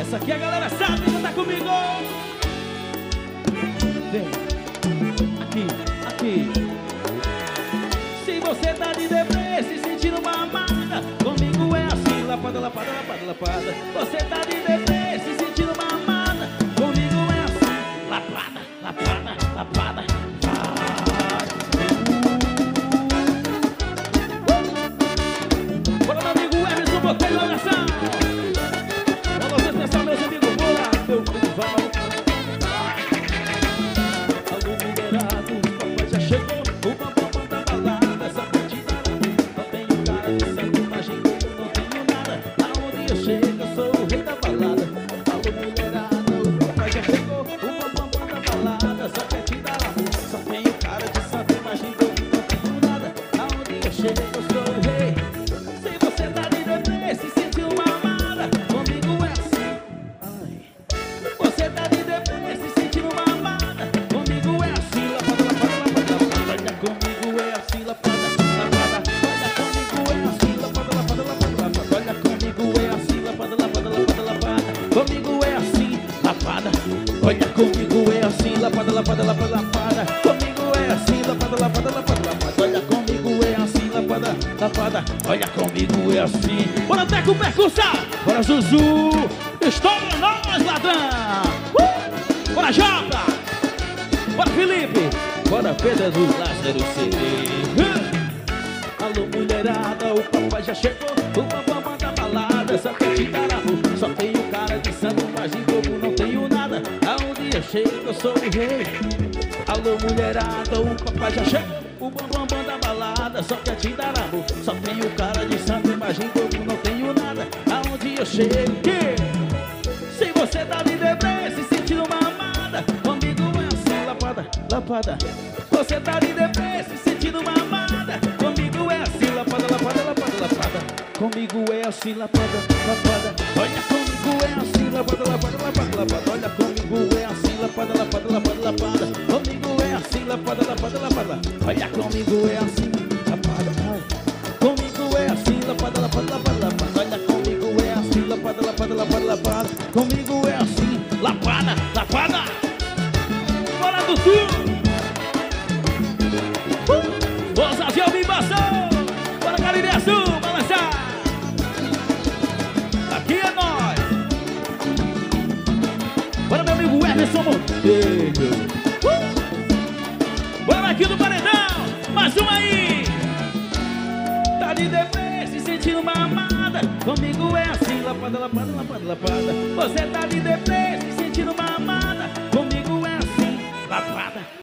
Essa aqui a galera sabe, tá comigo. Vem, aqui. Se você tá de deprê, se sentindo uma amada, comigo é assim, lapada, lapada, lapada, lapada. Você tá de deprê, se sentindo uma amada, comigo é assim, lapada, lapada, lapada. Bora, meu amigo Emerson Botelho, olha só. Vamos ver pessoal, meus amigos, bora, meu rival. Alô, mulherado, o papai já chegou. O papai manda balada, essa partida não tenho cara de santo, mas eu não tenho nada. Aonde eu chego, eu sou o rei da balada. Alô, mulherado, o papai já chegou. O papai manda balada, essa partida só tenho cara de santo, mas eu não tenho nada. Aonde eu chego, eu sou o rei. Se você tá de deprê, se sentiu uma amada, comigo é assim. Ai. Você tá de deprê, se sentiu uma amada, comigo é assim. Lapada, lapada, lapada, olha comigo é assim. Lapada, lapada, olha comigo é assim. Lapada, lapada, lapada, lapada, olha comigo é assim. Lapada, lapada, lapada, lapada, comigo é assim. Lapada, olha comigo é assim. Lapada, lapada, lapada, lapada, comigo é assim. Lapada, lapada, lapada, lapada, olha comigo é assim. Lapada, lapada, olha comigo é assim. Bora Teco Percussão, bora Zuzu, estoura nós ladrão. Bora Jota, bora Felipe, bora Pedro do Lázaro C. Alô mulherada, o papai já chegou. O papai manda balada, essa partida só tenho cara de santo, mas de bobo não tenho nada. Aonde eu chego, eu sou o rei. Alô mulherada, o papai já chegou. O bambam da balada, só quer te dar amor. Só tenho cara de santo, mas de bobo não tenho nada. Aonde eu chego, se você tá de deprê, se sentindo uma amada, comigo é assim, lapada, lapada. Você tá de deprê, se sentindo uma amada, comigo é assim, lapada, lapada, lapada, lapada. Comigo é assim, lapada, lapada. Olha comigo é assim, lapada, lapada, lapada, lapada. Olha comigo é assim, lapada, lapada, lapada, lapada. Comigo é assim, lapada, lapada, lapada. Olha comigo é assim, lapada, ai. Comigo é assim, lapada, lapada, lapada, lapada. Olha comigo é assim, lapada, lapada, lapada, lapada. Comigo é assim, lapada, lapada. Bora do sul. Força de obrigação. Bora Caribe Azul, balançar. Aqui é nós. Bora meu amigo Emerson Monteiro. Bora aqui no paredão. Mais um aí. Tá de deprê, se sentindo uma amada, comigo é assim, lapada, lapada, lapada, lapada. Você tá de deprê,